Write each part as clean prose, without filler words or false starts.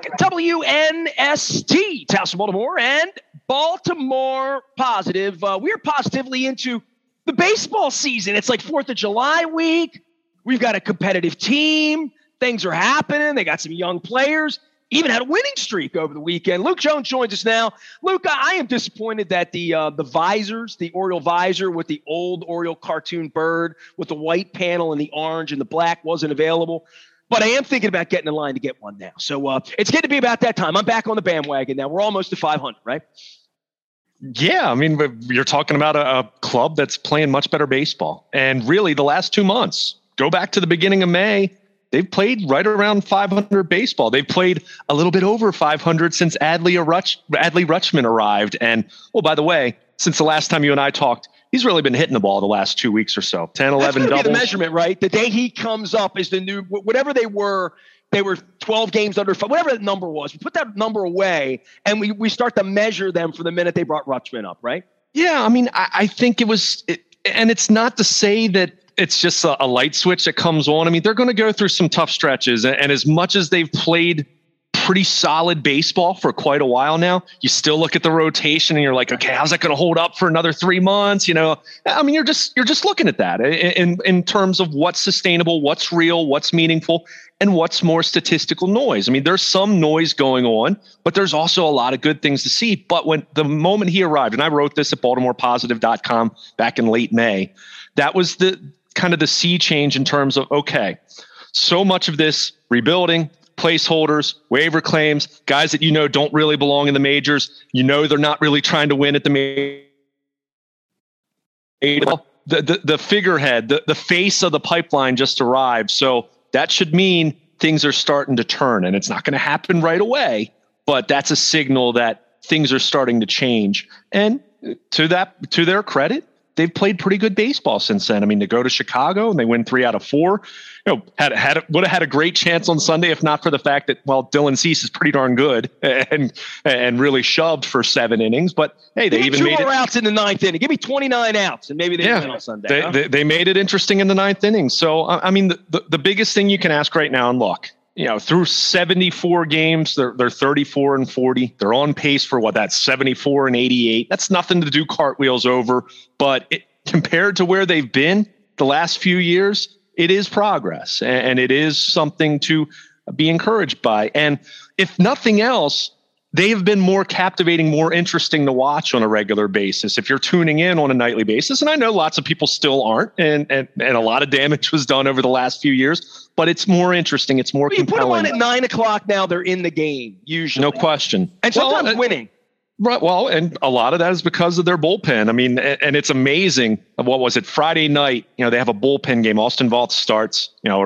back at WNST, Taos, Baltimore, and Baltimore Positive. We are positively into the baseball season. It's like 4th of July week. We've got a competitive team. Things are happening. They got some young players. Even had a winning streak over the weekend. Luke Jones joins us now. Luke, I am disappointed that the visors, the Oriole visor with the old Oriole cartoon bird with the white panel and the orange and the black wasn't available. But I am thinking about getting in line to get one now. So it's getting to be about that time. I'm back on the bandwagon now. We're almost to 500, right? Yeah, I mean, you're talking about a club that's playing much better baseball. And really, the last 2 months, go back to the beginning of May, they've played right around 500 baseball. They've played a little bit over 500 since Adley Rutschman arrived. And, oh, by the way, since the last time you and I talked, he's really been hitting the ball the last 2 weeks or so. 10, 11 doubles. Be the measurement, right? The day he comes up is the new, whatever they were 12 games under, whatever that number was. We put that number away, and we start to measure them for the minute they brought Rutschman up, right? Yeah, I mean, I think and it's not to say that it's just a light switch that comes on. I mean, they're going to go through some tough stretches, and as much as they've played pretty solid baseball for quite a while now, you still look at the rotation and you're like, okay, how's that going to hold up for another 3 months? You know, I mean, you're just looking at that in terms of what's sustainable, what's real, what's meaningful, and what's more statistical noise. I mean, there's some noise going on, but there's also a lot of good things to see. But when the moment he arrived, and I wrote this at BaltimorePositive.com back in late May, that was the kind of the sea change in terms of, okay, so much of this rebuilding, placeholders, waiver claims, guys that don't really belong in the majors. They're not really trying to win at the major. The figurehead, the face of the pipeline just arrived. So that should mean things are starting to turn, and it's not going to happen right away, but that's a signal that things are starting to change. And to their credit, they've played pretty good baseball since then. I mean, to go to Chicago and they win 3 out of 4, would have had a great chance on Sunday if not for the fact that, well, Dylan Cease is pretty darn good and really shoved for 7 innings. But hey, they even made 2 more outs in the 9th inning. Give me 29 outs, and maybe they win on Sunday. They made it interesting in the 9th inning. So I mean, the biggest thing you can ask right now, and look, through 74 games, they're 34-40. They're on pace for that's 74-88. That's nothing to do cartwheels over, but compared to where they've been the last few years, it is progress, and it is something to be encouraged by. And if nothing else, they have been more captivating, more interesting to watch on a regular basis. If you're tuning in on a nightly basis, and I know lots of people still aren't, and a lot of damage was done over the last few years, but it's more interesting. It's more compelling. You put them on at 9:00 now, they're in the game, usually. No question. And sometimes winning. Right. Well, and a lot of that is because of their bullpen. I mean, and it's amazing. What was it? Friday night, they have a bullpen game. Austin Vault starts,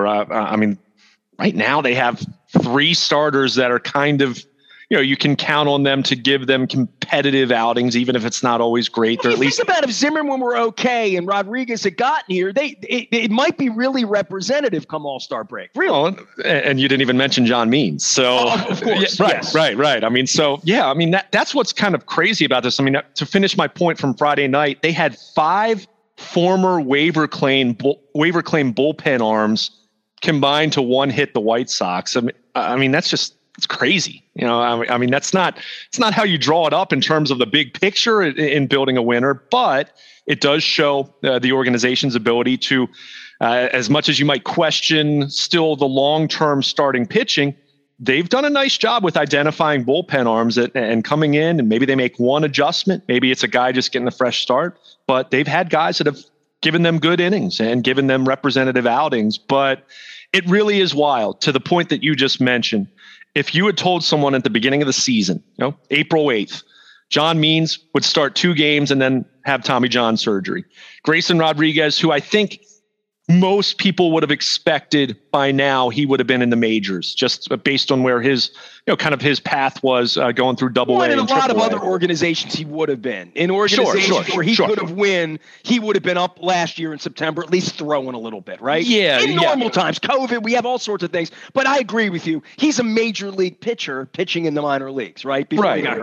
right now they have 3 starters that are kind of, you can count on them to give them competitive outings, even if it's not always great. Well, think about if Zimmerman were okay and Rodriguez had gotten here, it might be really representative come All-Star break. Really. Well, and you didn't even mention John Means. So, of course. Yeah, yes. Right. I mean, so yeah, I mean, that's what's kind of crazy about this. I mean, to finish my point from Friday night, they had 5 former waiver claim bullpen arms combined to 1 hit the White Sox. I mean, it's crazy. I mean, it's not how you draw it up in terms of the big picture in building a winner, but it does show the organization's ability to, as much as you might question still the long-term starting pitching, they've done a nice job with identifying bullpen arms and coming in, and maybe they make one adjustment. Maybe it's a guy just getting a fresh start, but they've had guys that have given them good innings and given them representative outings. But it really is wild to the point that you just mentioned. If you had told someone at the beginning of the season, April 8th, John Means would start 2 games and then have Tommy John surgery. Grayson Rodriguez, who I think most people would have expected by now he would have been in the majors, just based on where his, kind of his path was going through Double A. And a lot of other organizations he would have been. In organizations where he could have win, he would have been up last year in September, at least throwing a little bit, right? Yeah. In normal times, COVID, we have all sorts of things. But I agree with you. He's a major league pitcher pitching in the minor leagues, right? Before he got hurt.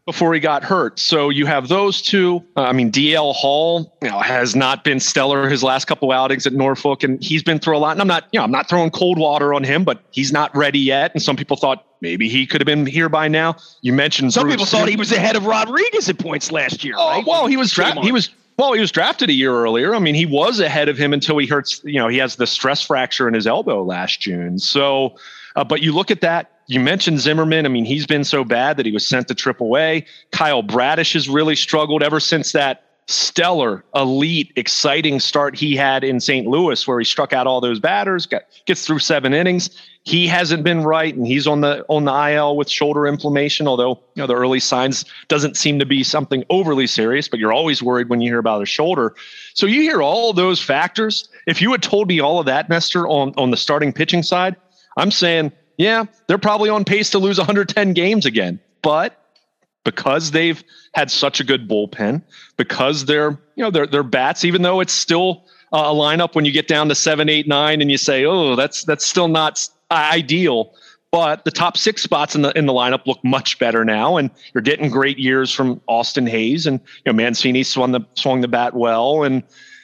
before he got hurt. So you have those two. DL Hall, has not been stellar his last couple outings at Norfolk, and he's been through a lot. And I'm not throwing cold water on him, but he's not ready yet. And some people thought maybe he could have been here by now. You mentioned some people thought he was ahead of Rodriguez at points last year. Right? Well, he was drafted a year earlier. He was ahead of him until he hurts. He has the stress fracture in his elbow last June. So, but you look at that. You mentioned Zimmerman. He's been so bad that he was sent to AAA. Kyle Bradish has really struggled ever since that stellar, elite, exciting start he had in St. Louis, where he struck out all those batters, gets through 7 innings. He hasn't been right, and he's on the IL with shoulder inflammation, although the early signs doesn't seem to be something overly serious, but you're always worried when you hear about a shoulder. So you hear all those factors. If you had told me all of that, Nestor, on the starting pitching side, I'm saying, yeah, they're probably on pace to lose 110 games again. But because they've had such a good bullpen, because their bats, even though it's still a lineup when you get down to 7, 8, 9, and you say, oh, that's still not ideal. But the top 6 spots in the lineup look much better now, and you're getting great years from Austin Hayes, and Mancini swung the bat well, and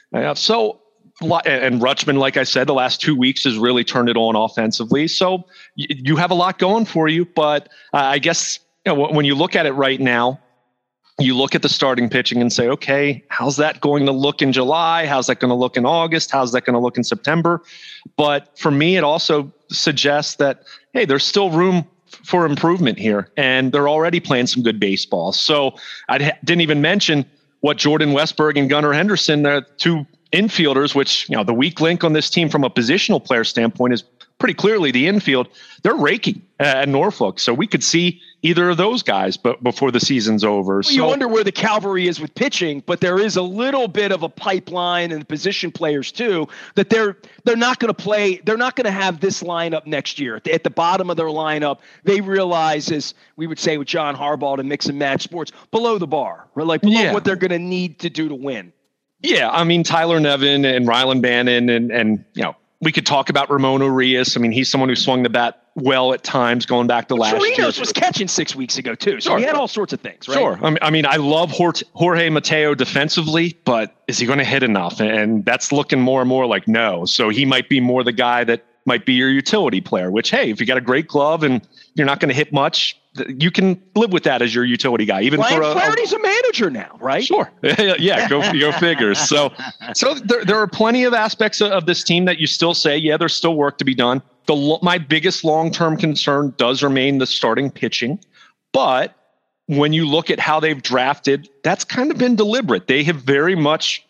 and Rutschman, like I said, the last 2 weeks has really turned it on offensively. So you have a lot going for you, but I guess when you look at it right now, you look at the starting pitching and say, okay, how's that going to look in July? How's that going to look in August? How's that going to look in September? But for me, it also suggests that, hey, there's still room for improvement here, and they're already playing some good baseball. So I didn't even mention what Jordan Westburg and Gunnar Henderson, the two infielders, which, the weak link on this team from a positional player standpoint is pretty clearly the infield. They're raking at Norfolk. So we could see either of those guys but before the season's over. Well, you wonder where the cavalry is with pitching, but there is a little bit of a pipeline and position players too, that they're not going to play. They're not going to have this lineup next year. At the bottom of their lineup, they realize, as we would say with John Harbaugh to Mix and Match Sports, below the bar, right? Below what they're going to need to do to win. Yeah, Tyler Nevin and Rylan Bannon and we could talk about Ramon Urias. He's someone who swung the bat well at times going back to last year. Chirinos was catching 6 weeks ago too, so he had all sorts of things, right? Sure. I love Jorge Mateo defensively, but is he going to hit enough? And that's looking more and more like no. So he might be more the guy that might be your utility player, which, hey, if you got a great glove and you're not going to hit much, you can live with that as your utility guy. Even Ryan Flaherty's a manager now, right? Sure. Yeah, go figures. So there are plenty of aspects of this team that you still say, yeah, there's still work to be done. My biggest long-term concern does remain the starting pitching. But when you look at how they've drafted, that's kind of been deliberate. They have very much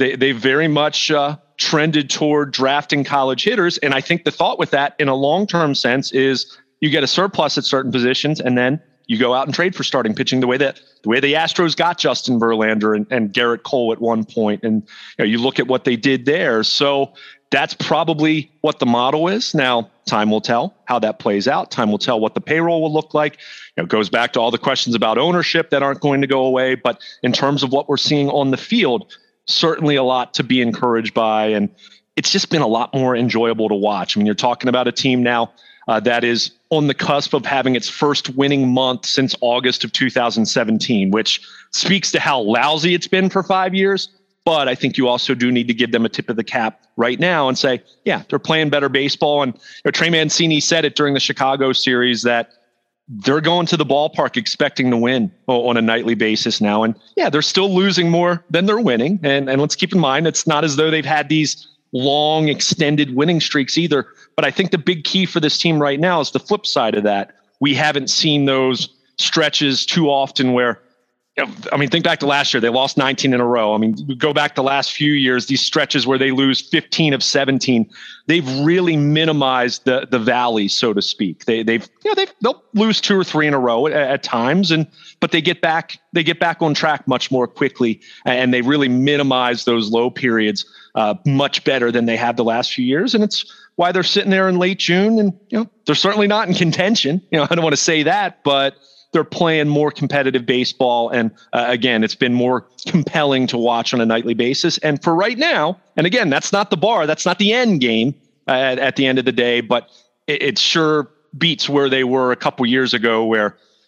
trended toward drafting college hitters. And I think the thought with that in a long-term sense is you get a surplus at certain positions, and then you go out and trade for starting pitching the way the Astros got Justin Verlander and Garrett Cole at one point. And you look at what they did there. So that's probably what the model is. Now, time will tell how that plays out. Time will tell what the payroll will look like. It goes back to all the questions about ownership that aren't going to go away. But in terms of what we're seeing on the field, certainly a lot to be encouraged by. And it's just been a lot more enjoyable to watch. You're talking about a team now that is on the cusp of having its first winning month since August of 2017, which speaks to how lousy it's been for 5 years. But I think you also do need to give them a tip of the cap right now and say, yeah, they're playing better baseball. And Trey Mancini said it during the Chicago series that they're going to the ballpark expecting to win on a nightly basis now. And yeah, they're still losing more than they're winning. And let's keep in mind, it's not as though they've had these long extended winning streaks either. But I think the big key for this team right now is the flip side of that. We haven't seen those stretches too often where, think back to last year, they lost 19 in a row. Go back the last few years, these stretches where they lose 15 of 17, they've really minimized the valleys, so to speak. They'll lose 2 or 3 in a row at times, but they get back on track much more quickly, and they really minimize those low periods much better than they have the last few years. And it's why they're sitting there in late June, and they're certainly not in contention. I don't want to say that, but they're playing more competitive baseball. And again, it's been more compelling to watch on a nightly basis. And for right now, and again, that's not the bar, that's not the end game at the end of the day, but it sure beats where they were a couple years ago, where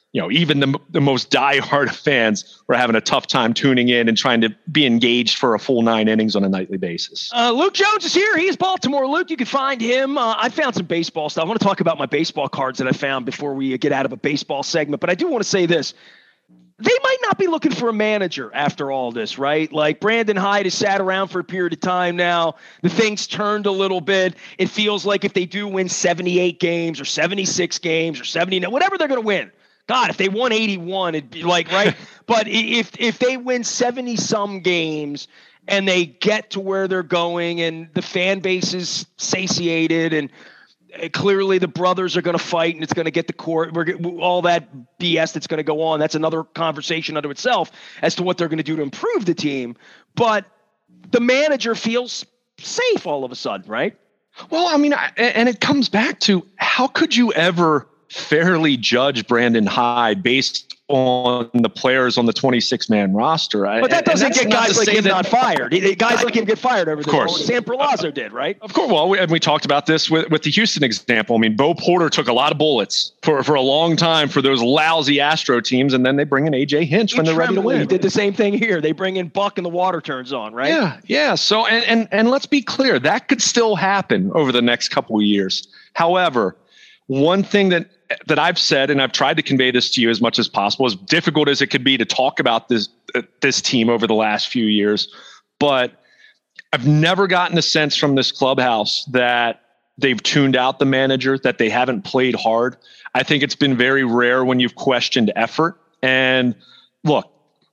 even the most diehard fans were having a tough time tuning in and trying to be engaged for a full 9 innings on a nightly basis. Luke Jones is here. He's Baltimore. Luke, you can find him. I found some baseball stuff. I want to talk about my baseball cards that I found before we get out of a baseball segment. But I do want to say this. They might not be looking for a manager after all this, right? Like Brandon Hyde has sat around for a period of time now. The thing's turned a little bit. It feels like if they do win 78 games or 76 games or 79, whatever they're going to win. God, if they won 81, it'd be like, right? But if they win 70 some games and they get to where they're going and the fan base is satiated and clearly the brothers are going to fight and it's going to get to court. All that BS that's going to go on. That's another conversation unto itself as to what they're going to do to improve the team. But the manager feels safe all of a sudden, right? Well, I mean, and it comes back to how could you ever fairly judge Brandon Hyde based on the players on the 26-man roster? But that doesn't get guys like him not fired. Guys like him get fired over the course. Sam Perlazzo did, right? Of course. Well, we talked about this with the Houston example. I mean, Bo Porter took a lot of bullets for a long time for those lousy Astro teams, and then they bring in A.J. Hinch when they're ready to win. He did the same thing here. They bring in Buck and the water turns on, right? Yeah. So, and let's be clear, that could still happen over the next couple of years. However, one thing that I've said, and I've tried to convey this to you as much as possible, as difficult as it could be to talk about this team over the last few years, but I've never gotten a sense from this clubhouse that they've tuned out the manager, that they haven't played hard. I think it's been very rare when you've questioned effort. And look,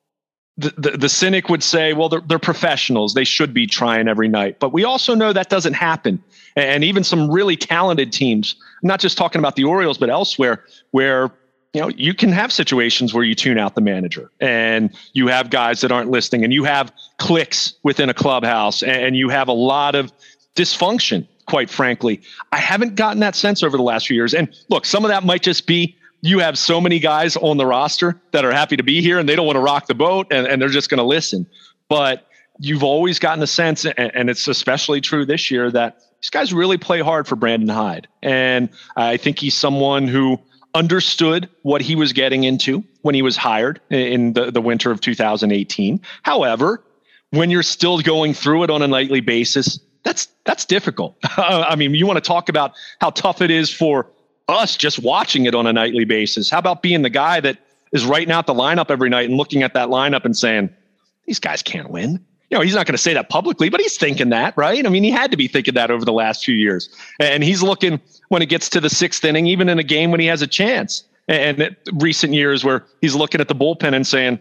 the cynic would say, well, they're professionals. They should be trying every night. But we also know that doesn't happen. And even some really talented teams, I'm not just talking about the Orioles, but elsewhere, where you can have situations where you tune out the manager and you have guys that aren't listening and you have cliques within a clubhouse and you have a lot of dysfunction, quite frankly. I haven't gotten that sense over the last few years. And look, some of that might just be you have so many guys on the roster that are happy to be here and they don't want to rock the boat and they're just going to listen. But you've always gotten a sense, and it's especially true this year, that these guys really play hard for Brandon Hyde. And I think he's someone who understood what he was getting into when he was hired in the winter of 2018. However, when you're still going through it on a nightly basis, that's difficult. I mean, you want to talk about how tough it is for us just watching it on a nightly basis. How about being the guy that is writing out the lineup every night and looking at that lineup and saying, these guys can't win? He's not going to say that publicly, but he's thinking that, right? I mean, he had to be thinking that over the last few years. And he's looking when it gets to the 6th inning, even in a game when he has a chance. And recent years where he's looking at the bullpen and saying,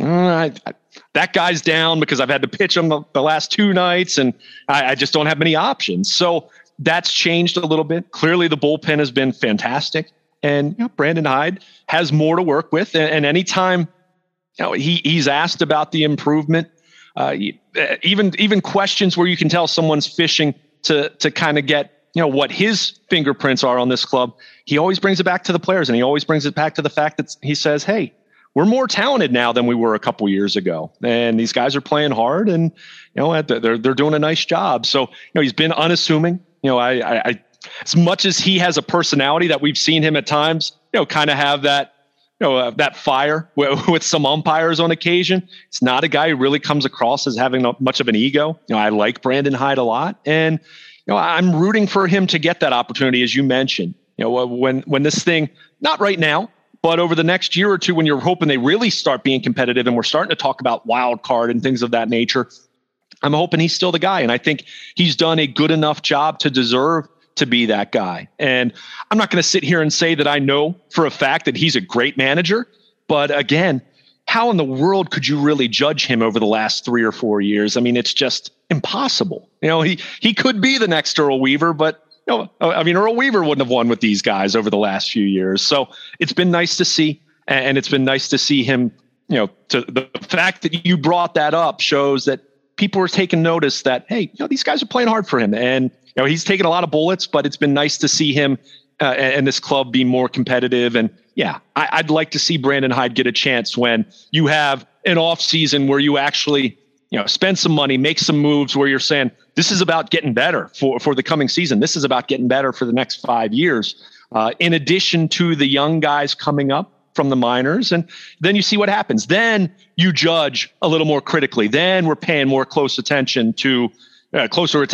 that guy's down because I've had to pitch him the last 2 nights and I just don't have many options. So that's changed a little bit. Clearly, the bullpen has been fantastic. And Brandon Hyde has more to work with. And anytime he's asked about the improvement, even questions where you can tell someone's fishing to kind of get what his fingerprints are on this club, he always brings it back to the players, and he always brings it back to the fact that he says, hey, we're more talented now than we were a couple years ago, and these guys are playing hard, and they're doing a nice job. So he's been unassuming. I as much as he has a personality that we've seen him at times kind of have that that fire with some umpires on occasion. It's not a guy who really comes across as having much of an ego. I like Brandon Hyde a lot, and I'm rooting for him to get that opportunity, as you mentioned. When this thing, not right now, but over the next year or two, when you're hoping they really start being competitive, and we're starting to talk about wild card and things of that nature, I'm hoping he's still the guy, and I think he's done a good enough job to deserve to be that guy. And I'm not going to sit here and say that I know for a fact that he's a great manager, but again, how in the world could you really judge him over the last 3 or 4 years? I mean, it's just impossible. He could be the next Earl Weaver, but Earl Weaver wouldn't have won with these guys over the last few years. So it's been nice to see, and it's been nice to see him, to the fact that you brought that up shows that people are taking notice that, hey, these guys are playing hard for him. And he's taken a lot of bullets, but it's been nice to see him and this club be more competitive. And yeah, I'd like to see Brandon Hyde get a chance when you have an off season where you actually, spend some money, make some moves where you're saying, this is about getting better for the coming season. This is about getting better for the next 5 years. In addition to the young guys coming up, from the minors, and then you see what happens. Then you judge a little more critically. Then we're paying more closer attention to that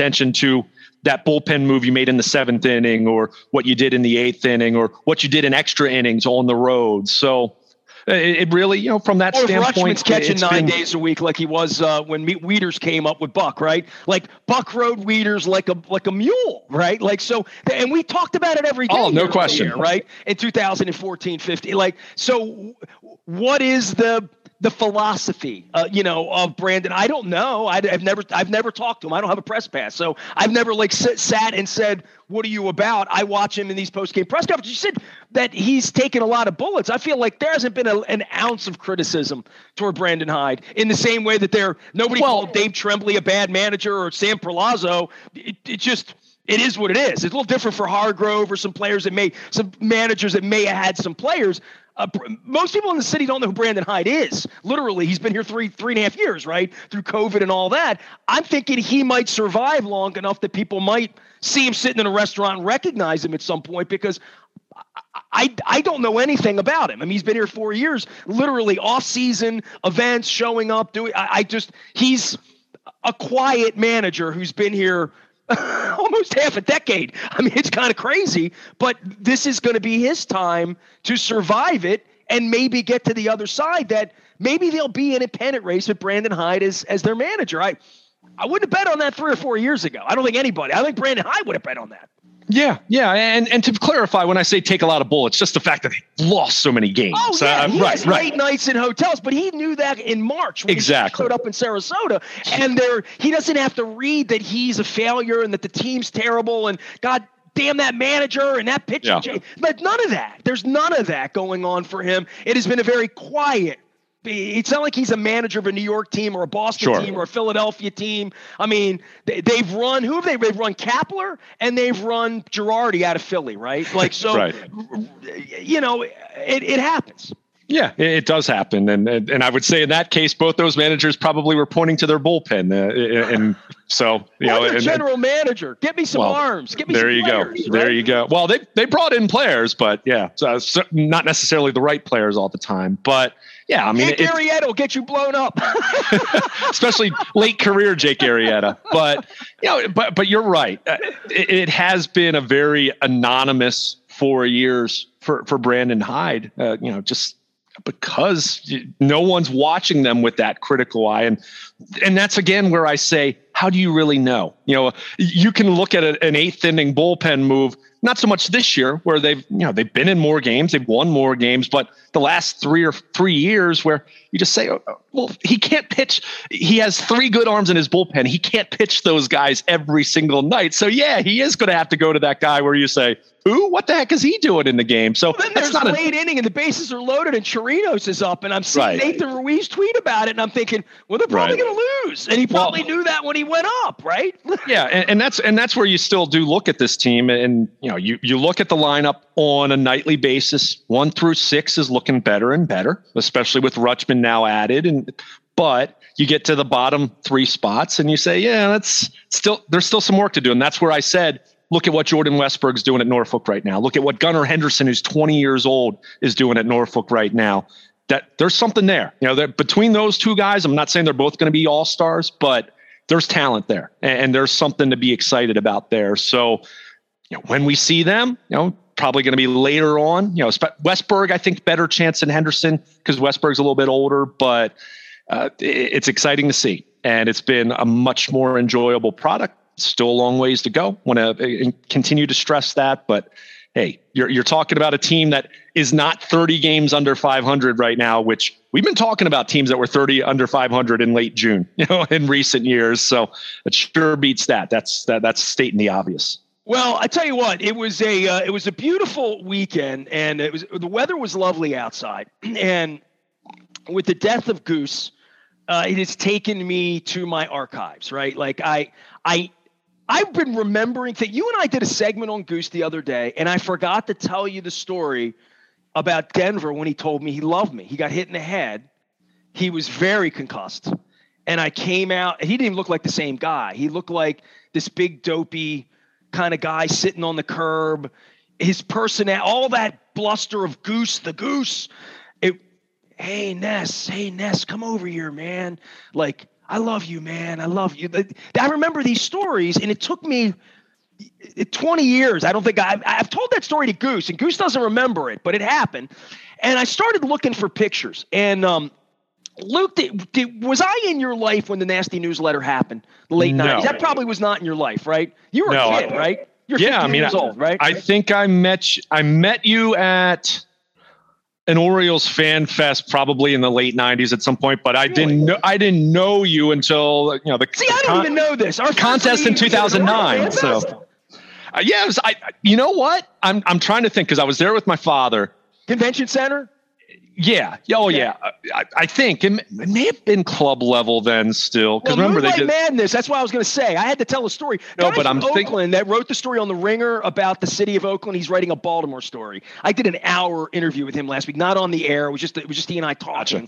bullpen move you made in the 7th inning, or what you did in the 8th inning, or what you did in extra innings on the road. So it really, from that standpoint, Rutschman's catching 9 days a week like he was when Wieters came up with Buck, right? Like Buck rode Wieters like a mule, right? Like so, and we talked about it every day. Oh, no question, year, right? In 2014-15, like so, what is the philosophy, of Brandon? I don't know. I've never talked to him. I don't have a press pass, so I've never sat and said, "What are you about?" I watch him in these post-game press conferences. You said that he's taken a lot of bullets. I feel like there hasn't been an ounce of criticism toward Brandon Hyde in the same way that nobody called Dave Tremblay a bad manager or Sam Perlazzo. It is what it is. It's a little different for Hargrove or some managers that may have had some players. Most people in the city don't know who Brandon Hyde is. Literally, he's been here three and a half years, right? Through COVID and all that. I'm thinking he might survive long enough that people might see him sitting in a restaurant and recognize him at some point, because I don't know anything about him. I mean, he's been here 4 years, literally off-season events, showing up, he's a quiet manager who's been here almost half a decade. I mean, it's kind of crazy, but this is going to be his time to survive it and maybe get to the other side, that maybe they'll be in a pennant race with Brandon Hyde as their manager. I wouldn't have bet on that 3 or 4 years ago. I don't think anybody. I think Brandon Hyde would have bet on that. Yeah. And to clarify, when I say take a lot of bullets, just the fact that they lost so many games. Oh, yeah. He has late nights in hotels, but he knew that in March when he showed up in Sarasota. And he doesn't have to read that he's a failure and that the team's terrible and God damn that manager and that pitching. Yeah. But none of that. There's none of that going on for him. It has been a very quiet. It's not like he's a manager of a New York team or a Boston team or a Philadelphia team. I mean, they've run they've run Kapler and they've run Girardi out of Philly, right? Like, so, right. It happens. Yeah, it does happen. And I would say in that case, both those managers probably were pointing to their bullpen. And so, general manager, get me some arms, get me some players. There you go. Well, they brought in players, but so not necessarily the right players all the time. But yeah, I mean, Jake Arrieta will get you blown up, especially late career Jake Arrieta. But but you're right. It has been a very anonymous 4 years for Brandon Hyde. Just because no one's watching them with that critical eye, and that's again where I say, how do you really know? You can look at an 8th inning bullpen move. Not so much this year, where they've been in more games, they've won more games, but the last 3 years where you just say, well, he can't pitch. He has 3 good arms in his bullpen. He can't pitch those guys every single night. So yeah, he is going to have to go to that guy where you say, who? What the heck is he doing in the game? So then there's not late inning and the bases are loaded and Chirinos is up, and I'm seeing Nathan Ruiz tweet about it, and I'm thinking, well, they're probably going to lose, and he probably knew that when he went up, right? Yeah, and that's where you still do look at this team, and you look at the lineup on a nightly basis. 1 through 6 is looking better and better, especially with Rutschman now added, but you get to the bottom 3 spots and you say, yeah, there's still some work to do, and that's where I said, look at what Jordan Westberg's doing at Norfolk right now. Look at what Gunnar Henderson, who's 20 years old, is doing at Norfolk right now. That there's something there. Between those 2 guys, I'm not saying they're both going to be all-stars, but there's talent there, and there's something to be excited about there. So, when we see them, probably going to be later on. Westberg, I think, better chance than Henderson because Westberg's a little bit older, but it's exciting to see, and it's been a much more enjoyable product. Still a long ways to go. Want to continue to stress that, but hey, you're talking about a team that is not 30 games under 500 right now, which we've been talking about teams that were 30 under 500 in late June, in recent years. So it sure beats that. That's stating the obvious. Well, I tell you what, it was a beautiful weekend, and the weather was lovely outside, and with the death of Goose, it has taken me to my archives, right? Like I've been remembering that you and I did a segment on Goose the other day, and I forgot to tell you the story about Denver when he told me he loved me. He got hit in the head. He was very concussed, and I came out, and he didn't even look like the same guy. He looked like this big dopey kind of guy sitting on the curb. His personality, all that bluster of Goose the Goose. Hey Ness, come over here, man. Like, I love you, man. I love you. I remember these stories, and it took me 20 years. I don't think I've told that story to Goose, and Goose doesn't remember it, but it happened. And I started looking for pictures. And Luke, was I in your life when the Nasty Newsletter happened, the late 90s? That probably was not in your life, right? You were a kid, right? You're 15 years old, right? I think I met you at an Orioles fan fest probably in the late 90s at some point, but I didn't know you until the I don't even know this. Our contest in 2009. So yeah, you know what? I'm trying to think, because I was there with my father. Convention Center? Yeah. Oh, yeah. I think it may have been club level then still. Because remember, Moonlight Madness. That's what I was going to say. I had to tell a story. No, but I'm thinking Oakland that wrote the story on The Ringer about the city of Oakland. He's writing a Baltimore story. I did an hour interview with him last week, not on the air. It was just he and I talking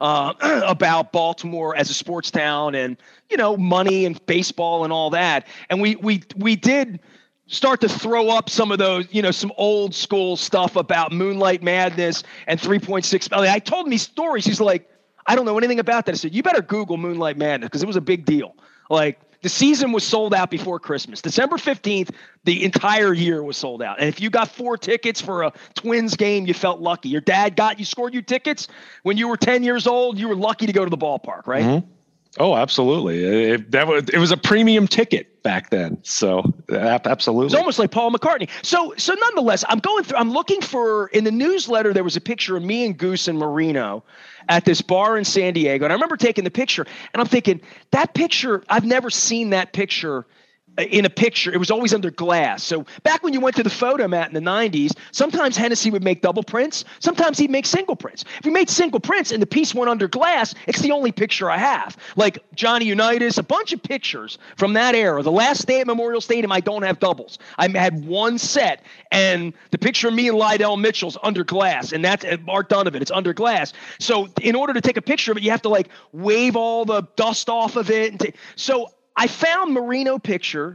about Baltimore as a sports town and money and baseball and all that. And we did start to throw up some of those, some old school stuff about Moonlight Madness and 3.6. I told him these stories. He's like, I don't know anything about that. I said, you better Google Moonlight Madness, because it was a big deal. Like, the season was sold out before Christmas. December 15th, the entire year was sold out. And if you got 4 tickets for a Twins game, you felt lucky. Your dad scored you tickets when you were 10 years old. You were lucky to go to the ballpark, right? Mm-hmm. Oh, absolutely. It was a premium ticket back then. So absolutely. It's almost like Paul McCartney. So nonetheless, I'm looking for, in the newsletter, there was a picture of me and Goose and Marino at this bar in San Diego. And I remember taking the picture, and I'm thinking, that picture, I've never seen that picture in a picture. It was always under glass. So back when you went to the Photomat in the 90s, sometimes Hennessy would make double prints. Sometimes he'd make single prints. If we made single prints and the piece went under glass, it's the only picture I have. Like Johnny Unitas, a bunch of pictures from that era. The last day at Memorial Stadium, I don't have doubles. I had one set, and the picture of me and Lydell Mitchell's under glass, and that's Art Donovan. It's under glass. So in order to take a picture of it, you have to wave all the dust off of it. So I found Marino picture.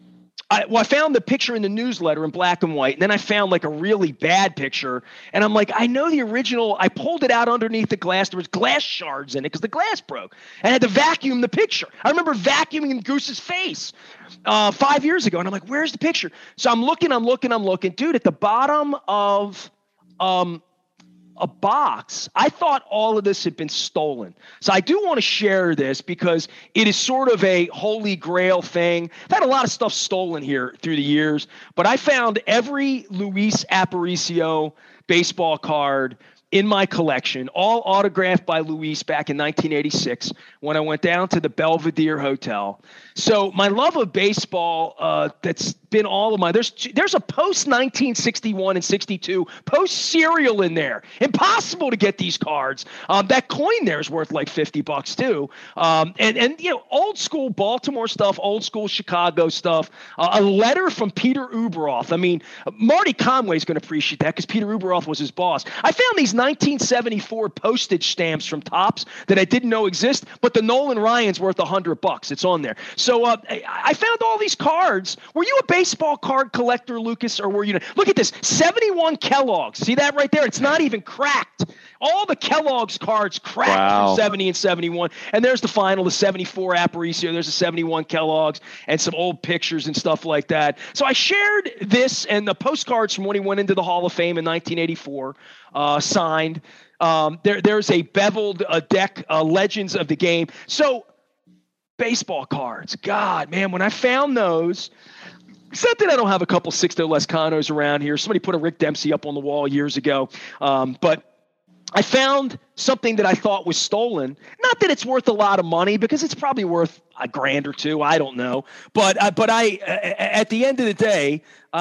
I found the picture in the newsletter in black and white, and then I found a really bad picture, and I'm like, I know the original. I pulled it out underneath the glass. There was glass shards in it because the glass broke. I had to vacuum the picture. I remember vacuuming Goose's face 5 years ago, and I'm like, where's the picture? So I'm looking. Dude, at the bottom of a box, I thought all of this had been stolen. So I do want to share this because it is sort of a holy grail thing. I've had a lot of stuff stolen here through the years, but I found every Luis Aparicio baseball card in my collection, all autographed by Luis back in 1986 when I went down to the Belvedere Hotel. So my love of baseball, that's been all of mine. There's a post 1961 and 62 post serial in there. Impossible to get these cards. That coin there is worth like $50 too. And old school Baltimore stuff, old school Chicago stuff. A letter from Peter Ueberroth. I mean, Marty Conway's going to appreciate that because Peter Ueberroth was his boss. I found these 1974 postage stamps from Topps that I didn't know exist, but the Nolan Ryan's worth $100. It's on there. So I found all these cards. Were you a baseball card collector, Lucas, or were you? Look at this, 71 Kellogg's. See that right there? It's not even cracked. All the Kellogg's cards cracked from 70 and 71. And there's the final, the 74 Aparicio. There's the 71 Kellogg's and some old pictures and stuff like that. So I shared this and the postcards from when he went into the Hall of Fame in 1984, signed. There's a beveled deck, Legends of the Game. So baseball cards, God, man, when I found those, except that I don't have a couple Sixto Lescanos around here. Somebody put a Rick Dempsey up on the wall years ago. But I found something that I thought was stolen. Not that it's worth a lot of money, because it's probably worth $1,000 or $2,000. I don't know. But I at the end of the day,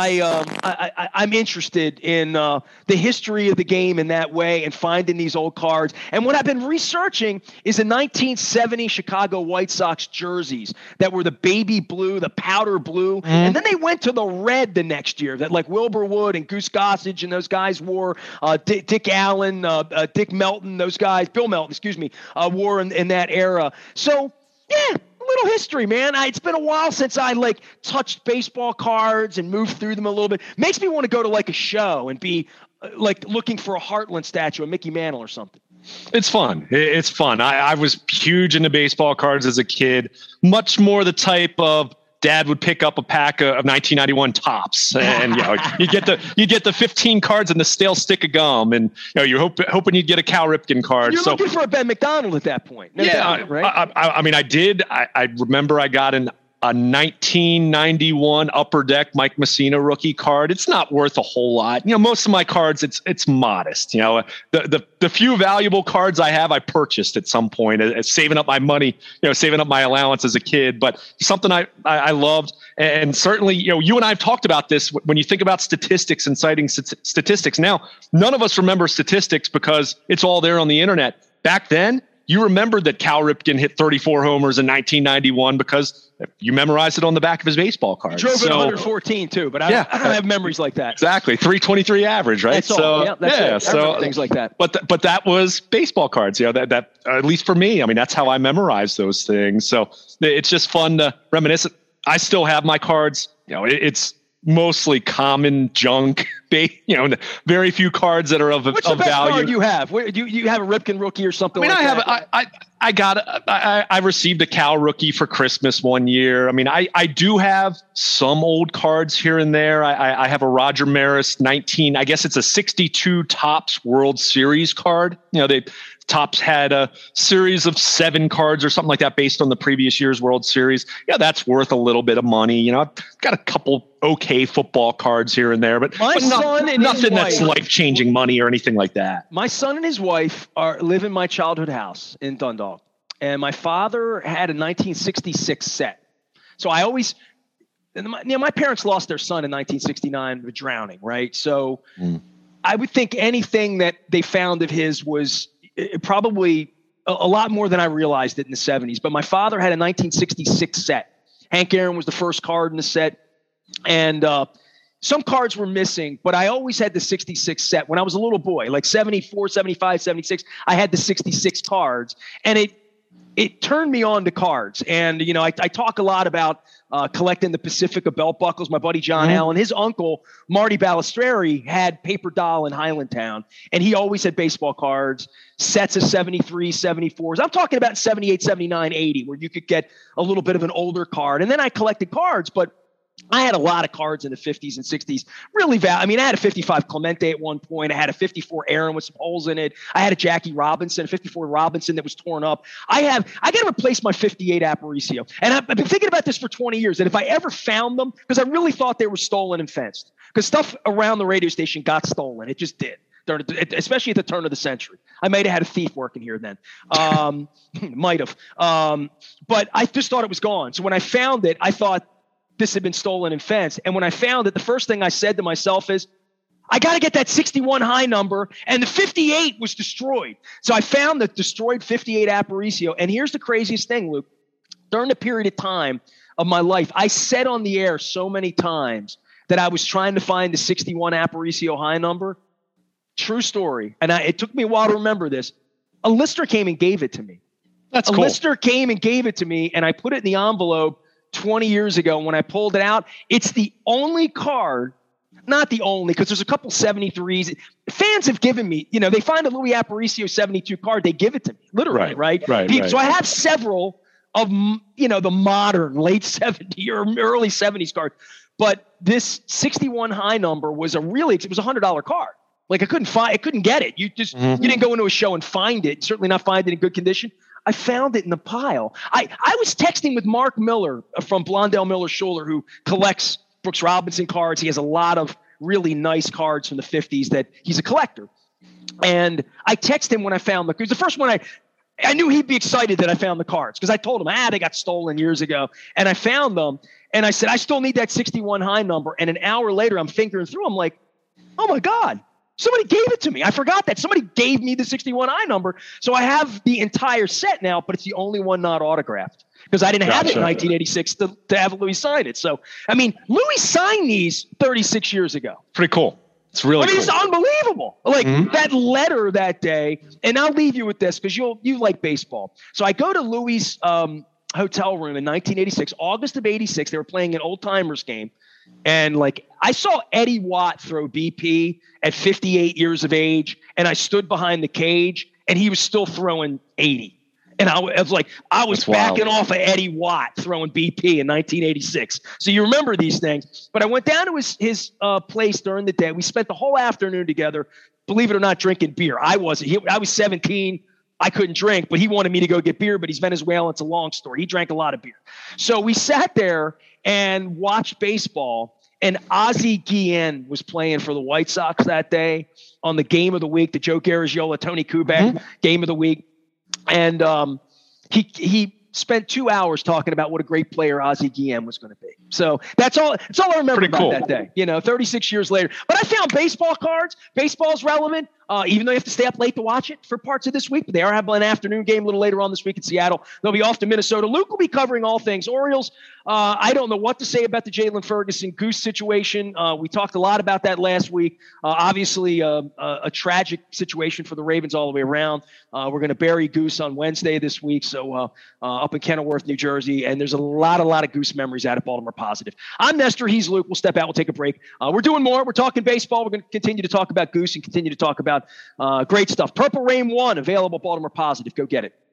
I'm interested in the history of the game in that way and finding these old cards. And what I've been researching is the 1970 Chicago White Sox jerseys that were the baby blue, the powder blue. And then they went to the red the next year that like Wilbur Wood and Goose Gossage and those guys wore, Dick Allen, Dick Melton, those guys, Bill Melton, excuse me, wore in that era. So, yeah. Little history, man. It's been a while since I touched baseball cards and moved through them a little bit. Makes me want to go to a show and be like looking for a Heartland statue, a Mickey Mantle or something? It's fun. It's fun. I was huge into baseball cards as a kid, much more the type of Dad would pick up a pack of 1991 Topps, and you get the 15 cards and the stale stick of gum, and you're hoping you'd get a Cal Ripken card. You're looking for a Ben McDonald at that point. No doubt, right? I mean, I did. I remember I got a 1991 Upper Deck Mike Messina rookie card. It's not worth a whole lot. Most of my cards, it's modest. The few valuable cards I have, I purchased at some point, saving up my money, saving up my allowance as a kid. But something I loved, and certainly, you and I have talked about this. When you think about statistics and citing statistics, now none of us remember statistics because it's all there on the internet. Back then, you remembered that Cal Ripken hit 34 homers in 1991 because you memorized it on the back of his baseball card. He drove it 114 too, but I don't have memories like that. Exactly, 323 average, right? That's all. Yeah, so things like that. But that was baseball cards. That at least for me, I mean, that's how I memorized those things. So it's just fun to reminisce. I still have my cards. It's mostly common junk. Very few cards that are of value. What's the best card you have? Do you have a Ripken rookie or something? I received a Cal rookie for Christmas one year. I mean, I do have some old cards here and there. I have a Roger Maris 19. I guess it's a 62 Topps World Series card. Topps had a series of 7 cards or something like that based on the previous year's World Series. That's worth a little bit of money. I've got a couple okay football cards here and there, but nothing that's life-changing money or anything like that. My son and his wife live in my childhood house in Dundalk, and my father had a 1966 set. So I always my parents lost their son in 1969 with drowning, right? So I would think anything that they found of his was probably a lot more than I realized it in the 70s. But my father had a 1966 set. Hank Aaron was the first card in the set. And some cards were missing, but I always had the 66 set. When I was a little boy, like 74, 75, 76, I had the 66 cards. And it turned me on to cards. And, I talk a lot about collecting the Pacifica belt buckles. My buddy John Allen, his uncle, Marty Balistreri, had Paper Doll in Highlandtown. And he always had baseball cards, sets of 73, 74s. I'm talking about 78, 79, 80, where you could get a little bit of an older card. And then I collected cards, but I had a lot of cards in the 50s and 60s. Really I had a 55 Clemente at one point. I had a 54 Aaron with some holes in it. I had a Jackie Robinson, a 54 Robinson that was torn up. I got to replace my 58 Aparicio. And I've been thinking about this for 20 years. And if I ever found them, because I really thought they were stolen and fenced, because stuff around the radio station got stolen. It just did. Especially at the turn of the century. I might have had a thief working here then. Might have. But I just thought it was gone. So when I found it, I thought this had been stolen and fenced. And when I found it, the first thing I said to myself is, I got to get that 61 high number. And the 58 was destroyed. So I found the destroyed 58 Aparicio. And here's the craziest thing, Luke. During the period of time of my life, I said on the air so many times that I was trying to find the 61 Aparicio high number. True story. And it took me a while to remember this. A lister came and gave it to me. That's cool. A lister came and gave it to me, and I put it in the envelope 20 years ago. When I pulled it out, it's the only card, not the only, because there's a couple 73s. Fans have given me, they find a Louis Aparicio 72 card, they give it to me, literally, right? So I have several of, the modern late 70s or early 70s cards. But this 61 high number was it was a $100 card. Like I couldn't get it. You didn't go into a show and find it, certainly not find it in good condition. I found it in the pile. I was texting with Mark Miller from Blondell Miller Schuler, who collects Brooks Robinson cards. He has a lot of really nice cards from the 50s that he's a collector. And I texted him when I found it was the first one I knew he'd be excited that I found the cards because I told him, they got stolen years ago. And I found them. And I said, I still need that 61 high number. And an hour later, I'm fingering through. I'm like, oh my God. Somebody gave it to me. I forgot that. Somebody gave me the 61 I number. So I have the entire set now, but it's the only one not autographed because I didn't have it in 1986 to have Louis sign it. So, Louis signed these 36 years ago. Pretty cool. It's really cool. It's unbelievable. Like that letter that day, and I'll leave you with this because you like baseball. So I go to Louis' hotel room in 1986, August of 86. They were playing an old timers game. And like I saw Eddie Watt throw BP at 58 years of age, and I stood behind the cage, and he was still throwing 80. And I was like, I was backing off of Eddie Watt throwing BP in 1986. So you remember these things. But I went down to his place during the day. We spent the whole afternoon together, believe it or not, drinking beer. I wasn't. I was 17. I couldn't drink, but he wanted me to go get beer, but he's Venezuelan. It's a long story. He drank a lot of beer. So we sat there and watched baseball, and Ozzie Guillen was playing for the White Sox that day on the game of the week, the Joe Garagiola, Tony Kubek game of the week. And he spent 2 hours talking about what a great player Ozzie Guillen was going to be. So that's all I remember about that day, 36 years later. But I found baseball cards. Baseball's relevant, even though you have to stay up late to watch it for parts of this week. But they are having an afternoon game a little later on this week in Seattle. They'll be off to Minnesota. Luke will be covering all things Orioles. I don't know what to say about the Jalen Ferguson Goose situation. We talked a lot about that last week. Obviously, a tragic situation for the Ravens all the way around. We're going to bury Goose on Wednesday this week. So up in Kenilworth, New Jersey. And there's a lot of Goose memories out at Baltimore Positive. I'm Nestor. He's Luke. We'll step out. We'll take a break. We're doing more. We're talking baseball. We're going to continue to talk about Goose and continue to talk about great stuff. Purple Rain 1, available at Baltimore Positive. Go get it.